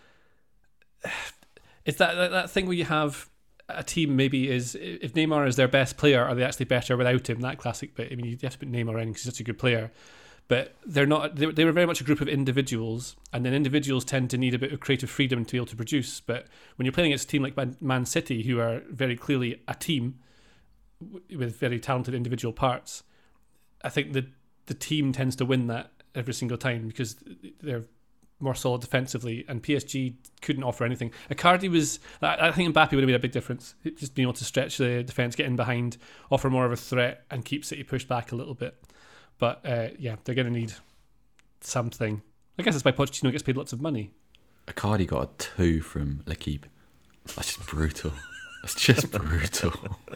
It's that thing where you have a team maybe is, if Neymar is their best player, are they actually better without him? That classic bit. You have to put Neymar in because he's such a good player, but they're not. They were very much a group of individuals, and then individuals tend to need a bit of creative freedom to be able to produce. But when you're playing against a team like Man City, who are very clearly a team with very talented individual parts, I think the team tends to win that every single time because they're more solid defensively, and PSG couldn't offer anything. Icardi was, I think Mbappe would have made a big difference. Just being able to stretch the defence, get in behind, offer more of a threat, and keep City pushed back a little bit. But they're going to need something. I guess that's why Pochettino gets paid lots of money. Icardi got a 2 from L'Equipe. That's just brutal. That's just brutal.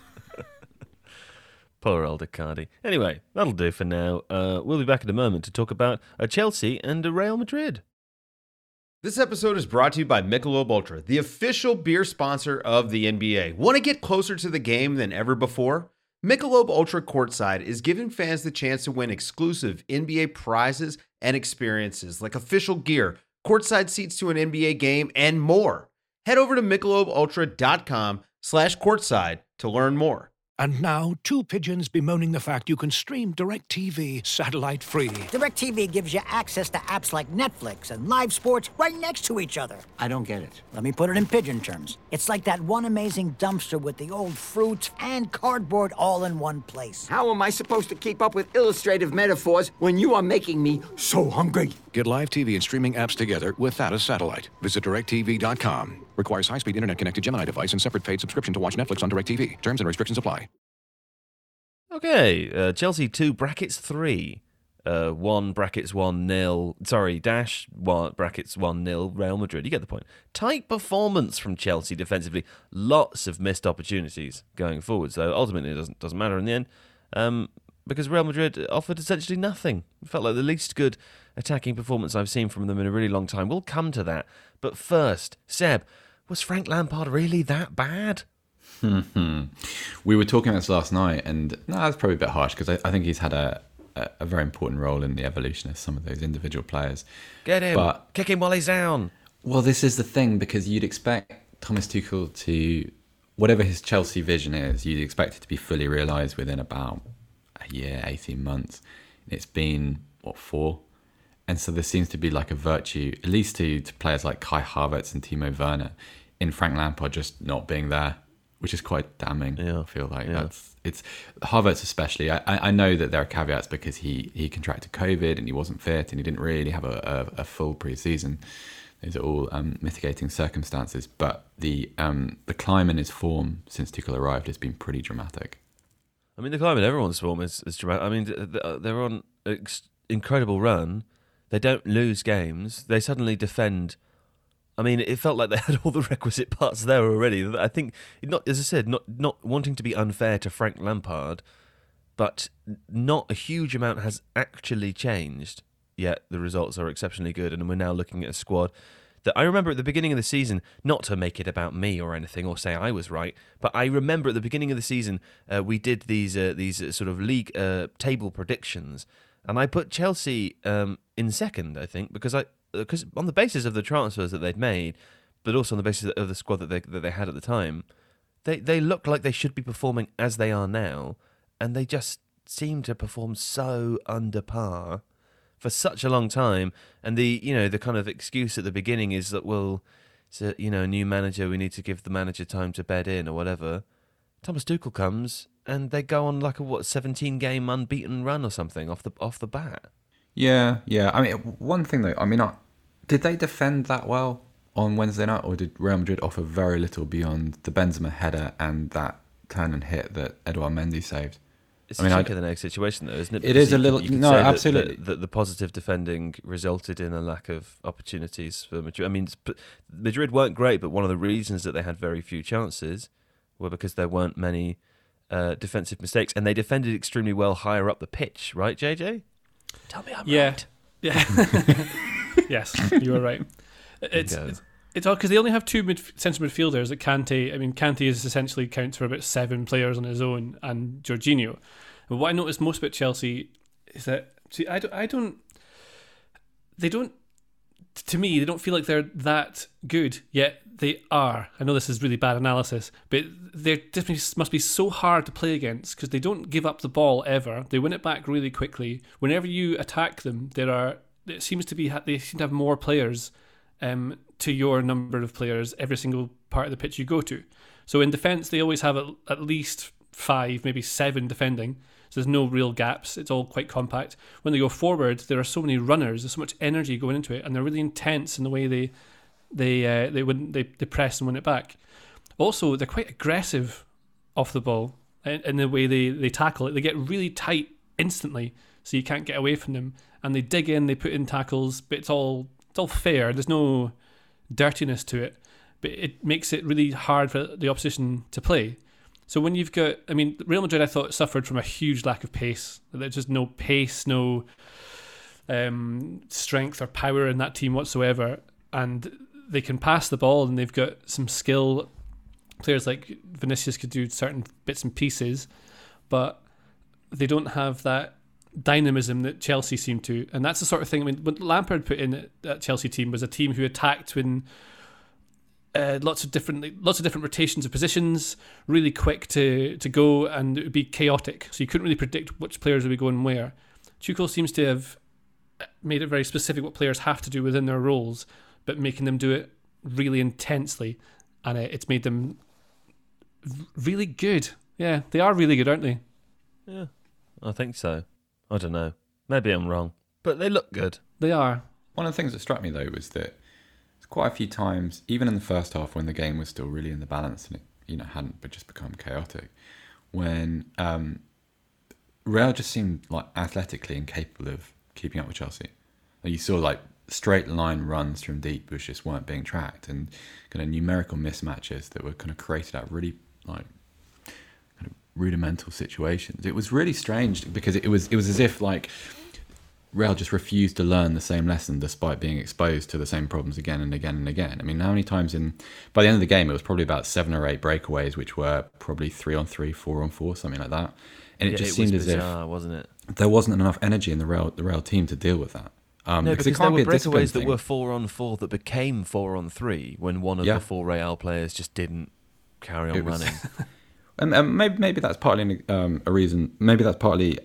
Poor old Icardi. Anyway, that'll do for now. We'll be back in a moment to talk about a Chelsea and a Real Madrid. This episode is brought to you by Michelob Ultra, the official beer sponsor of the NBA. Want to get closer to the game than ever before? Michelob Ultra Courtside is giving fans the chance to win exclusive NBA prizes and experiences like official gear, courtside seats to an NBA game, and more. Head over to MichelobUltra.com/courtside to learn more. And now, two pigeons bemoaning the fact you can stream DirecTV satellite-free. DirecTV gives you access to apps like Netflix and live sports right next to each other. I don't get it. Let me put it in pigeon terms. It's like that one amazing dumpster with the old fruits and cardboard all in one place. How am I supposed to keep up with illustrative metaphors when you are making me so hungry? Get live TV and streaming apps together without a satellite. Visit DirecTV.com. Requires high-speed internet-connected Gemini device and separate paid subscription to watch Netflix on DirecTV. Terms and restrictions apply. Okay, Chelsea 2 brackets 3. 1 brackets 1 nil. Sorry, dash 1 brackets 1 nil. Real Madrid. You get the point. Tight performance from Chelsea defensively. Lots of missed opportunities going forward. So ultimately, it doesn't matter in the end. Because Real Madrid offered essentially nothing. It felt like the least good attacking performance I've seen from them in a really long time. We'll come to that. But first, Seb, was Frank Lampard really that bad? We were talking about this last night, and no, that's probably a bit harsh because I think he's had a very important role in the evolution of some of those individual players. Get him. But, kick him while he's down. Well, this is the thing, because you'd expect Thomas Tuchel to, whatever his Chelsea vision is, you'd expect it to be fully realised within about a year, 18 months. It's been, 4? And so there seems to be like a virtue, at least to players like Kai Havertz and Timo Werner, in Frank Lampard just not being there, which is quite damning. Yeah. I feel like it's Havertz especially. I know that there are caveats because he contracted COVID and he wasn't fit and he didn't really have a full pre-season. These are all mitigating circumstances, but the climb in his form since Tuchel arrived has been pretty dramatic. I mean, the climb in everyone's form is dramatic. I mean, they're on an incredible run. They don't lose games. They suddenly defend. I mean, it felt like they had all the requisite parts there already. I think, not as I said, not wanting to be unfair to Frank Lampard, but not a huge amount has actually changed, yet the results are exceptionally good, and we're now looking at a squad that I remember at the beginning of the season, not to make it about me or anything or say I was right, but I remember at the beginning of the season we did these sort of league table predictions, and I put Chelsea in second, I think, because on the basis of the transfers that they'd made, but also on the basis of the squad that they had at the time, they looked like they should be performing as they are now, and they just seem to perform so under par for such a long time. And the kind of excuse at the beginning is that, well, it's a new manager, we need to give the manager time to bed in or whatever. Thomas Tuchel comes and they go on like a 17-game unbeaten run or something off the bat. Yeah. I mean, one thing though, I mean, did they defend that well on Wednesday night, or did Real Madrid offer very little beyond the Benzema header and that turn and hit that Edouard Mendy saved? It's a chicken and egg situation, though, isn't it? It is a little. No, absolutely. That the positive defending resulted in a lack of opportunities for Madrid. I mean, Madrid weren't great, but one of the reasons that they had very few chances were because there weren't many defensive mistakes, and they defended extremely well higher up the pitch, right, JJ? Tell me I'm right. Yeah. Yes, you were right. It's odd because they only have two central midfielders at Kante. I mean, Kante is essentially counts for about 7 players on his own, and Jorginho. But what I noticed most about Chelsea is that to me, they don't feel like they're that good, yet they are. I know this is really bad analysis, but they definitely must be so hard to play against because they don't give up the ball ever. They win it back really quickly. Whenever you attack them, they seem to have more players to your number of players every single part of the pitch you go to. So in defence, they always have at least 5, maybe 7 defending. So there's no real gaps. It's all quite compact. When they go forward, there are so many runners. There's so much energy going into it, and they're really intense in the way they press and win it back. Also, they're quite aggressive off the ball in the way they tackle it. They get really tight instantly, so you can't get away from them. And they dig in, they put in tackles, but it's all fair. There's no dirtiness to it, but it makes it really hard for the opposition to play. So when you've got, I mean, Real Madrid, I thought suffered from a huge lack of pace. There's just no pace, no strength or power in that team whatsoever. And they can pass the ball, and they've got some skill. Players like Vinicius could do certain bits and pieces, but they don't have that dynamism that Chelsea seem to. And that's the sort of thing, I mean, what Lampard put in that Chelsea team was a team who attacked when lots of different rotations of positions, really quick to go, and it would be chaotic. So you couldn't really predict which players would be going where. Tuchel seems to have made it very specific what players have to do within their roles, but making them do it really intensely, and it's made them really good. Yeah, they are really good, aren't they? Yeah, I think so. I don't know. Maybe I'm wrong, but they look good. They are. One of the things that struck me though was that quite a few times, even in the first half when the game was still really in the balance and it hadn't but just become chaotic, when Real just seemed like athletically incapable of keeping up with Chelsea. You saw like straight line runs from deep which just weren't being tracked, and kind of numerical mismatches that were kind of created out really like kind of rudimental situations. It was really strange because it was as if like Real just refused to learn the same lesson despite being exposed to the same problems again and again and again. I mean, how many times by the end of the game, it was probably about 7 or 8 breakaways, which were probably 3-on-3, 4-on-4, something like that. And it just seemed bizarre, as if wasn't it? There wasn't enough energy in the Real team to deal with that. No, because there were breakaways that were 4-on-4 that became 4-on-3 when one of the 4 Real players just didn't carry on running. And maybe that's partly a reason. Maybe that's partly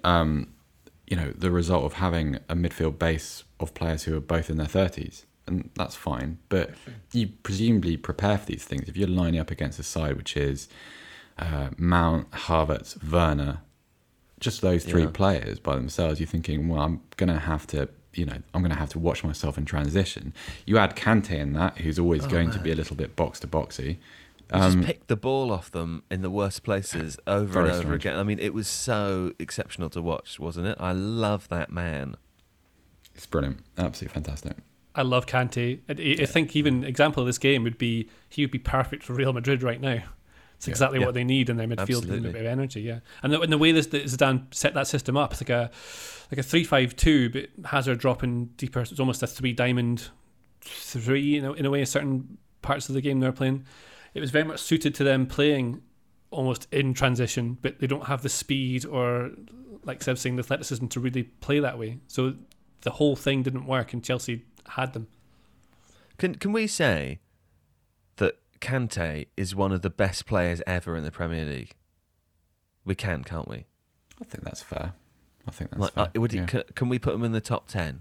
the result of having a midfield base of players who are both in their 30s, and that's fine. But you presumably prepare for these things. If you're lining up against a side which is Mount, Havertz, Werner, just those 3 players by themselves, you're thinking, well, I'm going to have to watch myself in transition. You add Kante in that, who's always going to be a little bit box to boxy. You just picked the ball off them in the worst places over and over again. I mean, it was so exceptional to watch, wasn't it? I love that man. It's brilliant. Absolutely fantastic. I love Kante. I think even example of this game would be he would be perfect for Real Madrid right now. It's exactly what they need in their midfield and a bit of energy. Yeah, and the way that Zidane set that system up, it's like a 3-5-2, but Hazard dropping deeper. It's almost a 3-diamond 3. In a way, certain parts of the game they're playing. It was very much suited to them playing almost in transition, but they don't have the speed or, like Seb saying, the athleticism to really play that way. So the whole thing didn't work, and Chelsea had them. Can we say that Kante is one of the best players ever in the Premier League? We can, can't we? I think that's fair. fair. Can we put him in the top 10?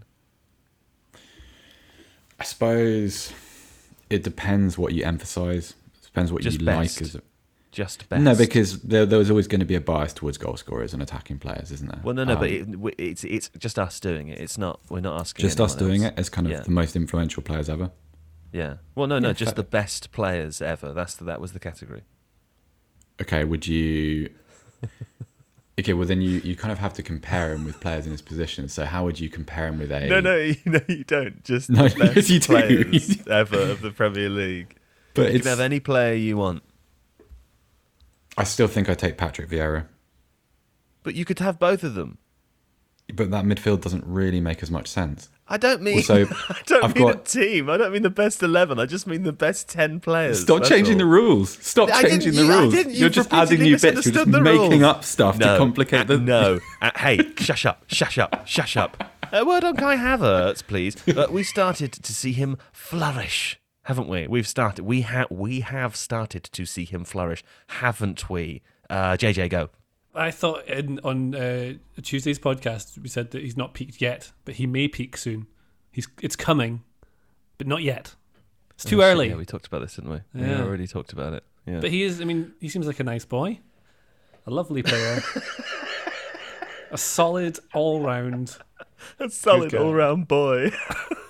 I suppose it depends what you emphasise. Depends what just you best. like. Just best. No, because there was always going to be a bias towards goal scorers and attacking players, isn't there? Well, no, but it's just us doing it. It's not. We're not asking. Just us doing else. it as kind of the most influential players ever. Yeah. Well, no, just the best players ever. That was the category. Okay. Would you? Okay. Well, then you kind of have to compare him with players in his position. So how would you compare him with a? No, you don't. Just no, the best yes, you players do. ever of the Premier League. But you can have any player you want. I still think I'd take Patrick Vieira. But you could have both of them. But that midfield doesn't really make as much sense. I don't mean also, a team. I don't mean the best 11. I just mean the best 10 players. Stop changing the rules. Stop changing the rules. You're just adding new bits. You're just making up stuff to complicate the... No. Hey, shush up. A word on Kai Havertz, please. We started to see him flourish, haven't we? We have started to see him flourish, haven't we? JJ, go. I thought on Tuesday's podcast we said that he's not peaked yet, but he may peak soon. It's coming, but not yet. It's too early. Yeah, we talked about this, didn't we? Yeah. We already talked about it. Yeah. But he is. I mean, he seems like a nice boy, a lovely player, a solid all-round, boy.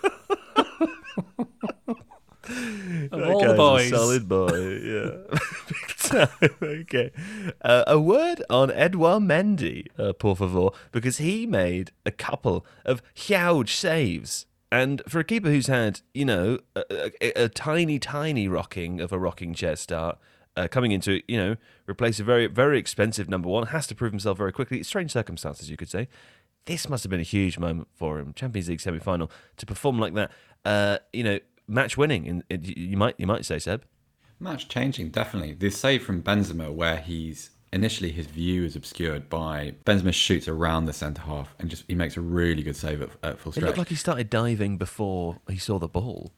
Of all the boys. A solid boy, yeah. Big time. Okay. A word on Edouard Mendy, por favor, because he made a couple of huge saves. And for a keeper who's had, a tiny rocking of a rocking chair start, coming into, replace a very, very expensive number one, has to prove himself very quickly. Strange circumstances, you could say. This must have been a huge moment for him. Champions League semi-final, to perform like that, match winning, you might say, Seb. Match changing, definitely. The save from Benzema, where initially his view is obscured by Benzema shoots around the centre half and he makes a really good save at full stretch. It looked like he started diving before he saw the ball.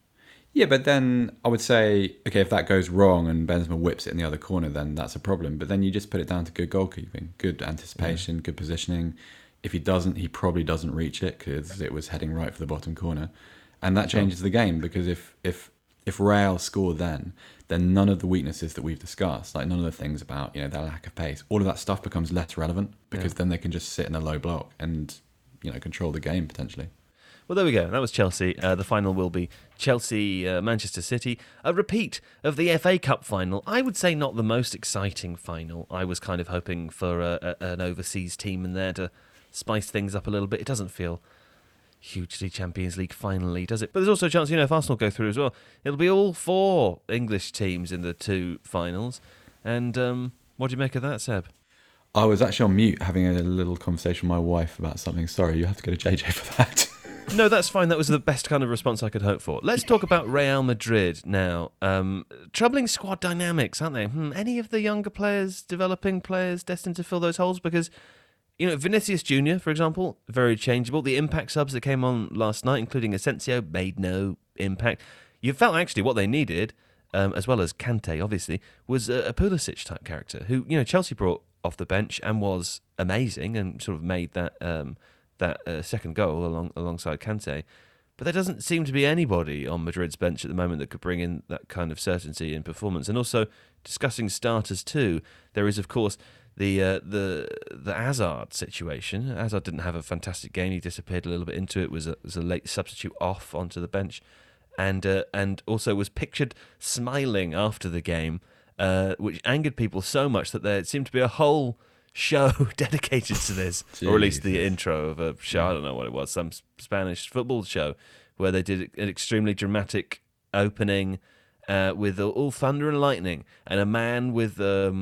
Yeah, but then I would say, okay, if that goes wrong and Benzema whips it in the other corner, then that's a problem. But then you just put it down to good goalkeeping, good anticipation, good positioning. If he doesn't, he probably doesn't reach it because it was heading right for the bottom corner. And that changes the game, because if Real score then none of the weaknesses that we've discussed, like none of the things about, their lack of pace, all of that stuff becomes less relevant, because then they can just sit in a low block and, control the game potentially. Well, there we go. That was Chelsea. The final will be Chelsea-Manchester City. A repeat of the FA Cup final. I would say not the most exciting final. I was kind of hoping for an overseas team in there to spice things up a little bit. It doesn't feel hugely Champions League finally, does it? But there's also a chance, if Arsenal go through as well, it'll be all 4 English teams in the 2 finals. And what do you make of that, Seb? I was actually on mute having a little conversation with my wife about something. Sorry, you have to go to JJ for that. No, that's fine. That was the best kind of response I could hope for. Let's talk about Real Madrid now. Troubling squad dynamics, aren't they? Any of the younger players, developing players, destined to fill those holes? Because, Vinicius Jr., for example, very changeable. The impact subs that came on last night, including Asensio, made no impact. You felt actually what they needed, as well as Kante, obviously, was a Pulisic-type character who, Chelsea brought off the bench and was amazing and sort of made that second goal alongside Kante. But there doesn't seem to be anybody on Madrid's bench at the moment that could bring in that kind of certainty in performance. And also, discussing starters too, there is, of course, the Hazard situation. Hazard didn't have a fantastic game. He disappeared a little bit into it, was a late substitute off onto the bench, and also was pictured smiling after the game, which angered people so much that there seemed to be a whole show dedicated to this, or at least the intro of a show, I don't know what it was, some Spanish football show, where they did an extremely dramatic opening with all thunder and lightning, and a man with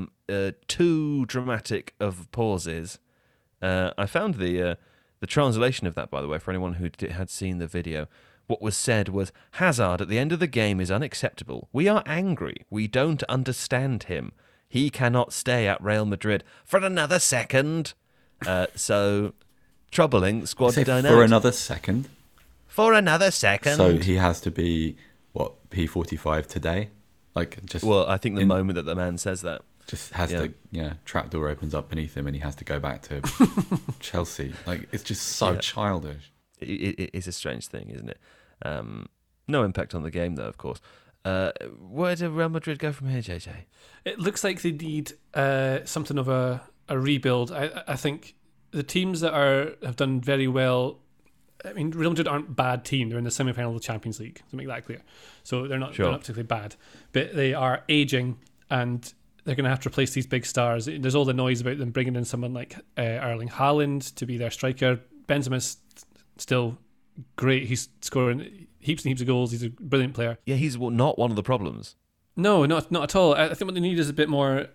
2 dramatic of pauses. I found the translation of that, by the way, for anyone who had seen the video. What was said was, Hazard at the end of the game is unacceptable. We are angry. We don't understand him. He cannot stay at Real Madrid for another second. So, troubling squad dynamics. For another second? For another second. So he has to be, P45 today? Well, I think the moment that the man says that. Just has to, trapdoor opens up beneath him and he has to go back to Chelsea. It's just so childish. It is a strange thing, isn't it? No impact on the game, though, of course. Where do Real Madrid go from here, JJ? It looks like they need something of a rebuild. I think the teams that have done very well. I mean, Real Madrid aren't a bad team. They're in the semi-final of the Champions League, to make that clear. So they're not particularly bad, but they are aging, and they're going to have to replace these big stars. There's all the noise about them bringing in someone like Erling Haaland to be their striker. Benzema's still great. He's scoring heaps and heaps of goals. He's a brilliant player. Yeah, he's not one of the problems. No, not at all. I think what they need is a bit more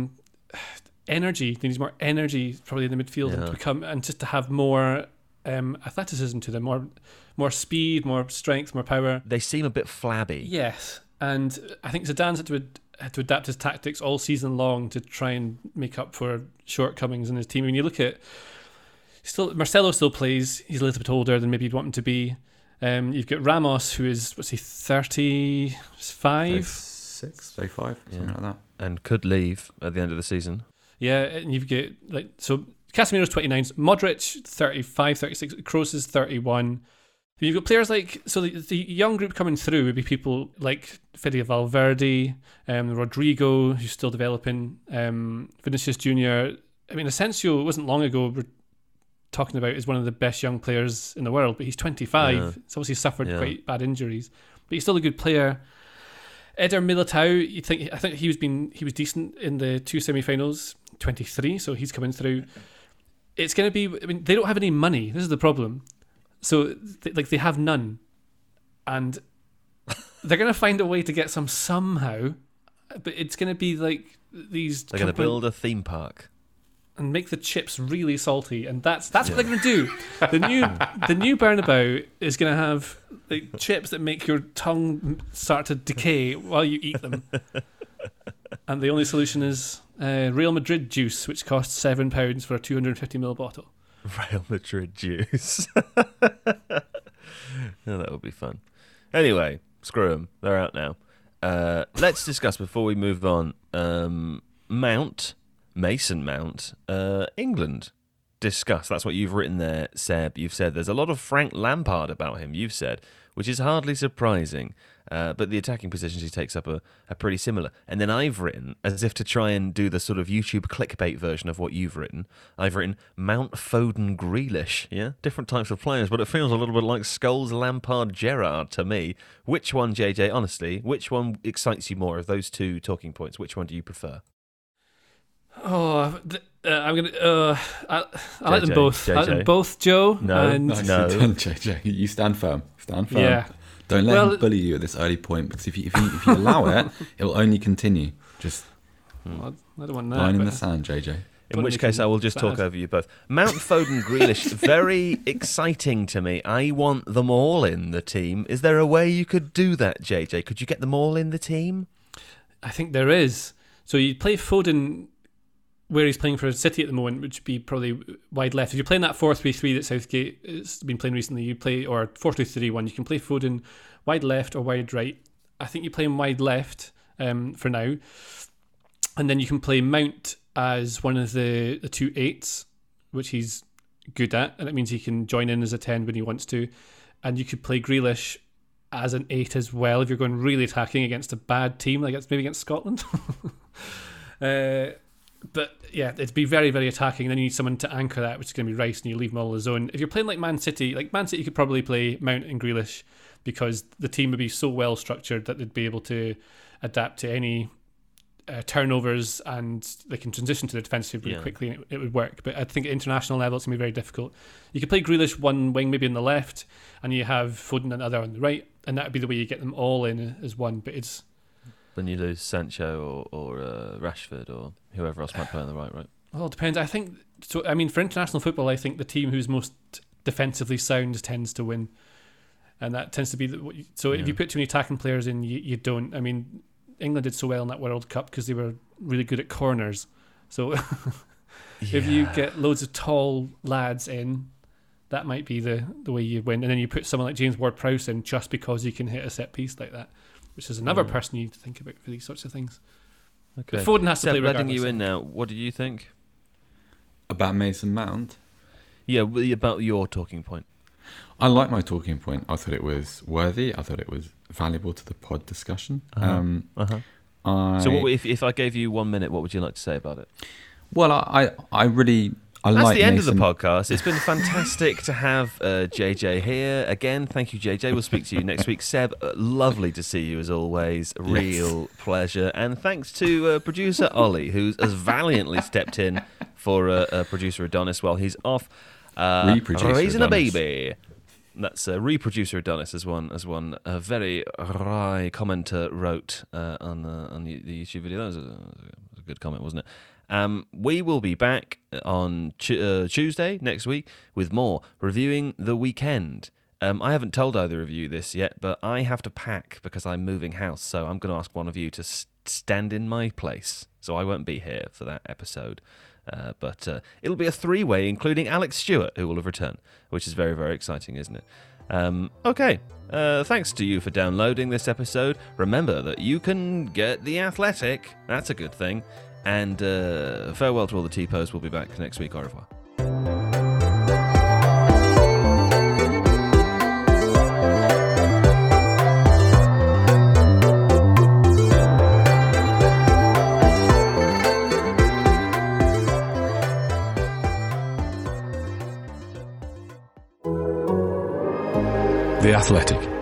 energy. They need more energy probably in the midfield and just to have more athleticism to them, more speed, more strength, more power. They seem a bit flabby. Yes, and I think Zidane's had to adapt his tactics all season long to try and make up for shortcomings in his team. When you look at Marcelo still plays. He's a little bit older than maybe you'd want him to be. You've got Ramos, who is 35? 36, 35, something like that. And could leave at the end of the season. Yeah, and you've got Casemiro's 29, Modric 35, 36, Kroos is 31. You've got players the young group coming through would be people like Fede Valverde, Rodrigo, who's still developing, Vinicius Jr. I mean, Asensio wasn't long ago we're talking about is one of the best young players in the world, but he's 25. Yeah. He's obviously suffered quite bad injuries, but he's still a good player. Eder Militao, I think he was decent in the 2 semi-finals, 23, so he's coming through. It's going to be, I mean, they don't have any money. This is the problem. So, they have none. And they're going to find a way to get some somehow, but it's going to be like these... They're going to build a theme park. And make the chips really salty, and that's what they're going to do. The new Bernabeu is going to have chips that make your tongue start to decay while you eat them. And the only solution is Real Madrid juice, which costs £7 for a 250ml bottle. Real Madrid juice. Oh, that would be fun. Anyway, Screw them. They're out now. Let's discuss, before we move on, Mason Mount, England. Discuss. That's what you've written there, Seb. You've said there's a lot of Frank Lampard about him, you've said, which is hardly surprising. But the attacking positions he takes up are pretty similar. And then I've written, as if to try and do the sort of YouTube clickbait version of what you've written, I've written Mount, Foden, Grealish. Yeah? Different types of players, but it feels a little bit like Scholes, Lampard, Gerrard to me. Which one, JJ, honestly, which one excites you more of those two talking points? Which one do you prefer? I'm gonna. I like them both. I like them both, Joe. No. JJ, you stand firm. Stand firm. Yeah. Don't let him bully you at this early point, because if you allow it, it will only continue. Just I don't want that. line in the sand, JJ. In which case, I will just talk over you both. Mount, Foden, Grealish, very exciting to me. I want them all in the team. Is there a way you could do that, JJ? Could you get them all in the team? I think there is. So you play Foden where he's playing for City at the moment, which would be probably wide left. If you're playing that 4-3-3 that Southgate has been playing recently, you play, or 4-2-3-1, you can play Foden wide left or wide right. I think you play him wide left for now. And then you can play Mount as one of the 2 8s, which he's good at, and it means he can join in as a 10 when he wants to. And you could play Grealish as an 8 as well if you're going really attacking against a bad team, like maybe against Scotland. But yeah, it'd be very, very attacking. And then you need someone to anchor that, which is going to be Rice, and you leave them all on his own. If you're playing like Man City could probably play Mount and Grealish, because the team would be so well structured that they'd be able to adapt to any turnovers, and they can transition to the defensive really quickly, and it would work. But I think at international level, it's going to be very difficult. You could play Grealish one wing, maybe on the left, and you have Foden and other on the right, and that would be the way you get them all in as one. But it's... Then you lose Sancho or Rashford or whoever else might play on the right? Well, it depends. I think so. I mean, for international football, I think the team who's most defensively sound tends to win, and that tends to be if you put too many attacking players in, you don't. I mean, England did so well in that World Cup because they were really good at corners. So if you get loads of tall lads in, that might be the way you win. And then you put someone like James Ward-Prowse in just because he can hit a set piece like that, which is another person you need to think about for these sorts of things. Okay. But Foden has to play regardless. Letting you in now, what do you think? About Mason Mount? Yeah, about your talking point. I like my talking point. I thought it was worthy. I thought it was valuable to the pod discussion. So if I gave you 1 minute, what would you like to say about it? Well, I That's like the end Mason. of the podcast. It's been fantastic to have JJ here. Again, thank you, JJ. We'll speak to you next week. Seb, lovely to see you as always. Real pleasure. And thanks to producer Ollie, who's as valiantly stepped in for producer Adonis while he's off raising a baby. That's reproducer Adonis, as one very wry commenter wrote on the YouTube video. That was a good comment, wasn't it? We will be back on Tuesday next week with more reviewing The Weekend. I haven't told either of you this yet, but I have to pack because I'm moving house, so I'm going to ask one of you to stand in my place. So I won't be here for that episode. But it'll be a 3-way, including Alex Stewart, who will have returned, which is very, very exciting, isn't it? Okay. Thanks to you for downloading this episode. Remember that you can get The Athletic. That's a good thing. And farewell to all the T-Pos. We'll be back next week. Au revoir. The Athletic.